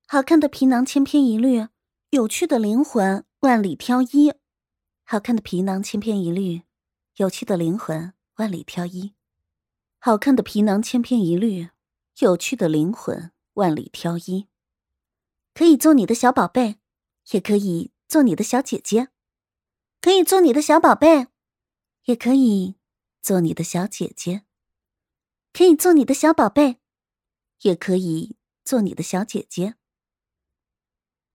好看的皮囊千篇一律，有趣的灵魂万里挑一。好看的皮囊千篇一律，有趣的灵魂万里挑一。好看的皮囊千篇一律，有趣的灵魂万里挑一。可以做你的小宝贝，也可以做你的小姐姐。可以做你的小宝贝，也可以做你的小姐姐。可以做你的小宝贝，也可以做你的小姐姐。